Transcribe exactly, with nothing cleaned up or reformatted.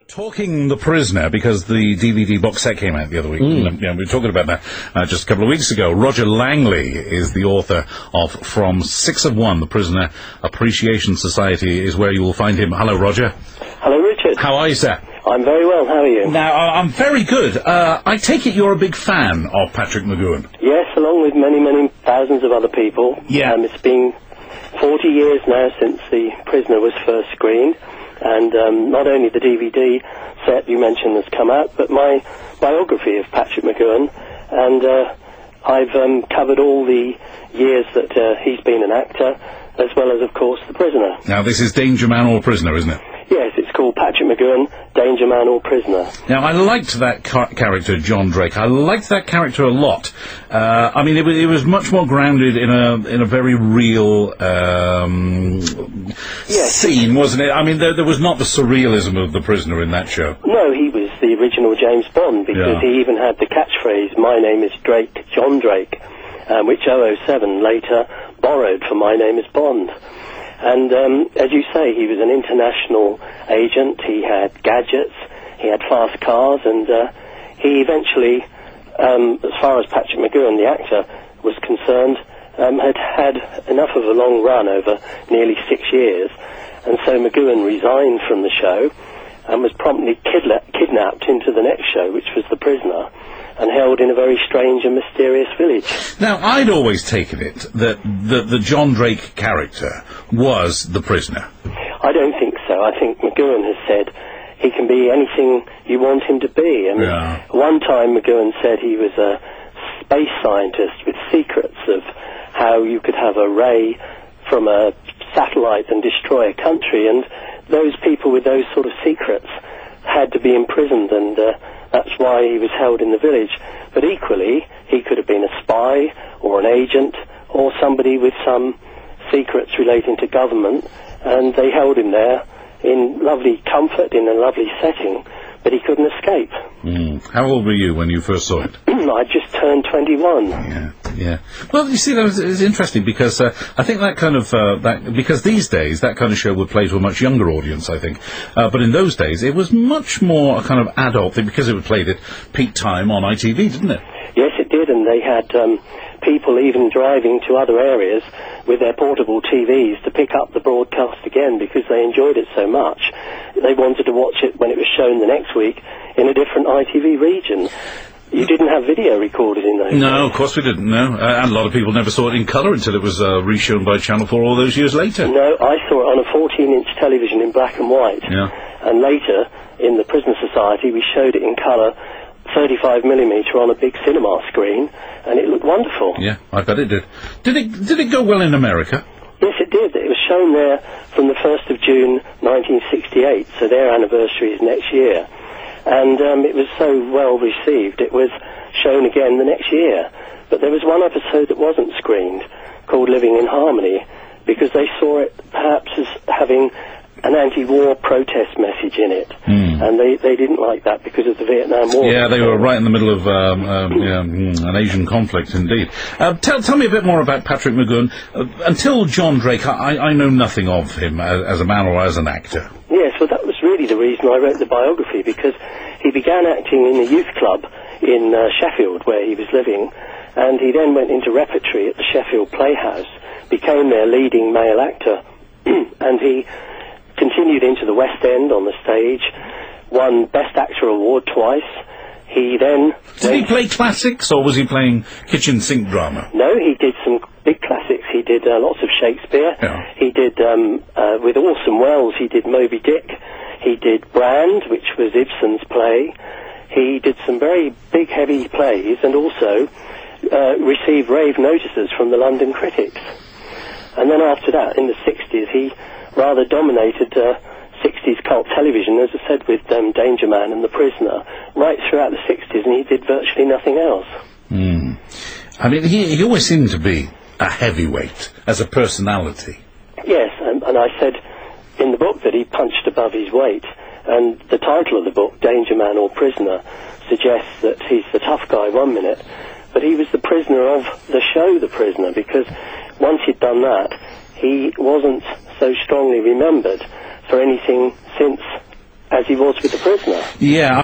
Talking The Prisoner, because the D V D box set came out the other week. Mm. Yeah, we were talking about that uh, just a couple of weeks ago. Roger Langley is the author of From Six of One, The Prisoner Appreciation Society is where you will find him. Hello, Roger. Hello, Richard. How are you, sir? I'm very well. How are you? Now, I'm very good. Uh, I take it you're a big fan of Patrick McGoohan. Yes, along with many, many thousands of other people. Yeah. Um, it's been forty years now since The Prisoner was first screened. And um, not only the D V D set you mentioned has come out, but my biography of Patrick McGoohan, and uh, I've um, covered all the years that uh, he's been an actor, as well as, of course, The Prisoner. Now, this is Danger Man or Prisoner, isn't it? Yes, it's called Patrick McGoohan, Danger Man or Prisoner. Now, I liked that car- character, John Drake. I liked that character a lot. Uh, I mean, it, w- it was much more grounded in a in a very real um, yes. scene, wasn't it? I mean, there, there was not the surrealism of The Prisoner in that show. No, he was the original James Bond, because Yeah. he even had the catchphrase, "My name is Drake, John Drake," um, which double oh seven later borrowed for "My name is Bond." And um, as you say, he was an international agent. He had gadgets, he had fast cars, and uh, he eventually, um, as far as Patrick McGoohan, the actor, was concerned, um, had had enough of a long run over nearly six years. And so McGoohan resigned from the show and was promptly kidla- kidnapped into the next show, which was The Prisoner, and held in a very strange and mysterious village. Now, I'd always taken it that the, the John Drake character was the prisoner. I don't think so. I think McGoohan has said he can be anything you want him to be. I mean, Yeah. one time McGoohan said he was a space scientist with secrets of how you could have a ray from a satellite and destroy a country, and those people with those sort of secrets had to be imprisoned, and uh, that's why he was held in the village. But equally, he could have been a spy or an agent or somebody with some secrets relating to government, and they held him there in lovely comfort, in a lovely setting, but he couldn't escape. Mm. How old were you when you first saw it? I just turned twenty-one. Yeah, yeah. Well, you see, that was, it's interesting because uh, I think that kind of uh, that because these days that kind of show would play to a much younger audience, I think. Uh, but in those days, it was much more a kind of adult thing because it was played at peak time on I T V, didn't it? Yes, it did, and they had um, people even driving to other areas with their portable T Vs to pick up the broadcast again because they enjoyed it so much. They wanted to watch it when it was shown the next week in a different I T V region. You didn't have video recorded in those No, days. of course we didn't, no. Uh, and a lot of people never saw it in colour until it was uh, reshown by Channel four all those years later. No, I saw it on a fourteen-inch television in black and white. Yeah. And later, in the Prisoner Society, we showed it in colour, thirty-five millimetre on a big cinema screen, and it looked wonderful. Yeah, I bet it did. Did it Did it go well in America? Yes, it did. It was shown there from the first of June nineteen sixty-eight, so their anniversary is next year. And um, it was so well received, it was shown again the next year. But there was one episode that wasn't screened, called Living in Harmony, because they saw it perhaps as having an anti-war protest message in it. Mm. And they, they didn't like that because of the Vietnam War. Yeah, they were right in the middle of um, um, yeah, mm, an Asian conflict, indeed. Uh, tell, tell me a bit more about Patrick McGoohan. Uh, until John Drake, I, I know nothing of him as, as a man or as an actor. Yes, well, that was really the reason I wrote the biography, because he began acting in the youth club in uh, Sheffield, where he was living, and he then went into repertory at the Sheffield Playhouse, became their leading male actor, and he continued into the West End on the stage, won Best Actor Award twice. He then... Did he play classics, or was he playing kitchen sink drama? No, he did some big classics. He did uh, lots of Shakespeare. Yeah. He did, um, uh, with Orson Welles, he did Moby Dick. He did Brand, which was Ibsen's play. He did some very big, heavy plays, and also uh, received rave notices from the London critics. And then after that, in the sixties, he rather dominated uh, sixties cult television, as I said, with um, Danger Man and The Prisoner, right throughout the sixties, and he did virtually nothing else. Mm. I mean, he, he always seemed to be a heavyweight as a personality. Yes, and, and I said in the book that he punched above his weight, and the title of the book, Danger Man or Prisoner, suggests that he's the tough guy one minute, but he was the prisoner of the show The Prisoner, because once he'd done that, he wasn't so strongly remembered for anything since as he was with the prisoner. Yeah.